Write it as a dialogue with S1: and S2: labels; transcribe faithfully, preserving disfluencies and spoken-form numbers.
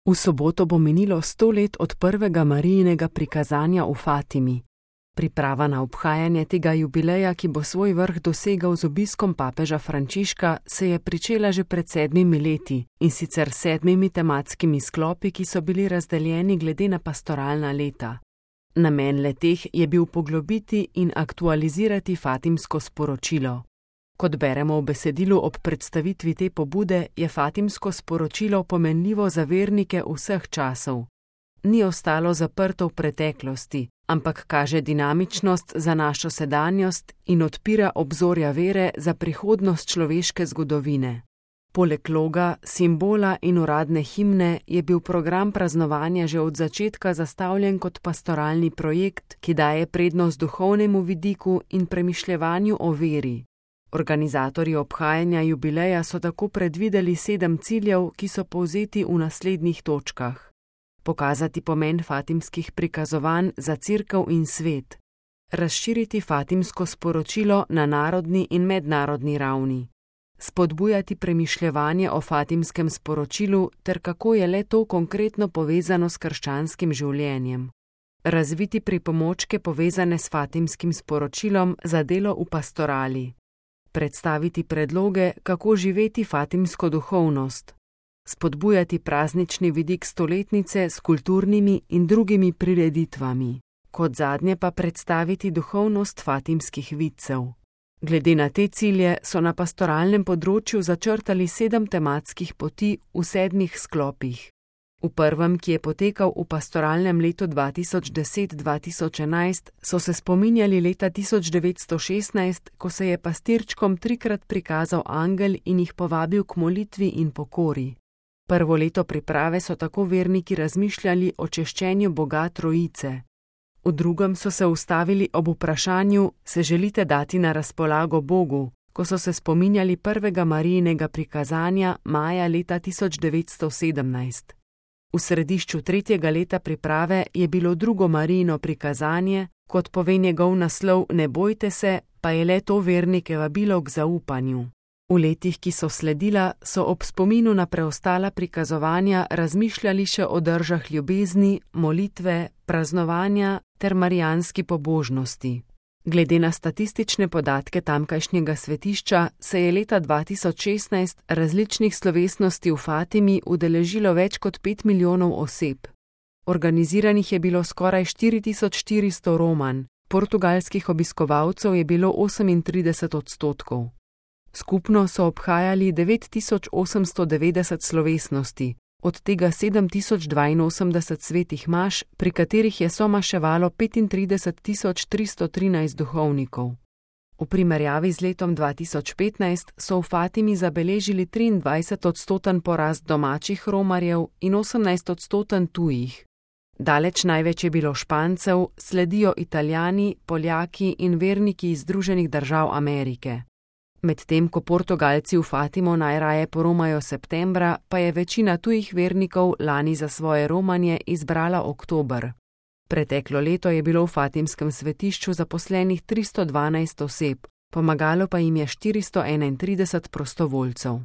S1: V soboto bo minilo sto let od prvega Marijinega prikazanja v Fatimi. Priprava na obhajanje tega jubileja, ki bo svoj vrh dosegal z obiskom papeža Frančiška, se je pričela že pred sedmimi leti, in sicer sedmimi tematskimi sklopi, ki so bili razdeljeni glede na pastoralna leta. Namen le-teh je bil poglobiti in aktualizirati fatimsko sporočilo. Kot beremo v besedilu ob predstavitvi te pobude, je fatimsko sporočilo pomenljivo za vernike vseh časov. Ni ostalo zaprto v preteklosti, ampak kaže dinamičnost za našo sedanjost in odpira obzorja vere za prihodnost človeške zgodovine. Poleg loga, simbola in uradne himne je bil program praznovanja že od začetka zastavljen kot pastoralni projekt, ki daje prednost duhovnemu vidiku in premišljevanju o veri. Organizatorji obhajanja jubileja so tako predvideli sedem ciljev, ki so povzeti v naslednjih točkah. Pokazati pomen fatimskih prikazovanj za cerkev in svet. Razširiti fatimsko sporočilo na narodni in mednarodni ravni. Spodbujati premišljevanje o fatimskem sporočilu ter kako je le to konkretno povezano s krščanskim življenjem. Razviti pripomočke povezane s fatimskim sporočilom za delo v pastorali. Predstaviti predloge, kako živeti fatimsko duhovnost. Spodbujati praznični vidik stoletnice s kulturnimi in drugimi prireditvami. Kot zadnje pa predstaviti duhovnost fatimskih vidcev. Glede na te cilje so na pastoralnem področju začrtali sedem tematskih poti v sedmih sklopih. V prvem, ki je potekal v pastoralnem letu dva tisoč deset do dva tisoč enajst, so se spominjali leta tisoč devetsto šestnajst, ko se je pastirčkom trikrat prikazal angel in jih povabil k molitvi in pokori. Prvo leto priprave so tako verniki razmišljali o češčenju Boga Trojice. V drugem so se ustavili ob vprašanju, se želite dati na razpolago Bogu, ko so se spominjali prvega Marijinega prikazanja maja leta tisoč devetsto sedemnajst. V središču tretjega leta priprave je bilo drugo Marijino prikazanje, kot pove njegov naslov Ne bojte se, pa je le to vernike vabilo k zaupanju. V letih, ki so sledila, so ob spominu na preostala prikazovanja razmišljali še o držah ljubezni, molitve, praznovanja ter marijanski pobožnosti. Glede na statistične podatke tamkajšnjega svetišča se je leta dva tisoč šestnajst različnih slovesnosti v Fatimi udeležilo več kot pet milijonov oseb. Organiziranih je bilo skoraj štiri tisoč štiristo romanj, portugalskih obiskovalcev je bilo osemintrideset odstotkov. Skupno so obhajali devet tisoč osemsto devetdeset slovesnosti, od tega sedem tisoč dvainosemdeset svetih maš, pri katerih je somaševalo petintrideset tisoč tristo trinajst duhovnikov. V primerjavi z letom dva tisoč petnajst so v Fatimi zabeležili triindvajset odstoten porast domačih romarjev in osemnajst odstoten tujih. Daleč največ je bilo Špancev, sledijo Italijani, Poljaki in verniki iz Združenih držav Amerike. Medtem ko Portugalci v Fatimo najraje poromajo septembra, pa je večina tujih vernikov lani za svoje romanje izbrala oktober. Preteklo leto je bilo v fatimskem svetišču zaposlenih tristo dvanajst oseb, pomagalo pa jim je štiristo enaintrideset prostovoljcev.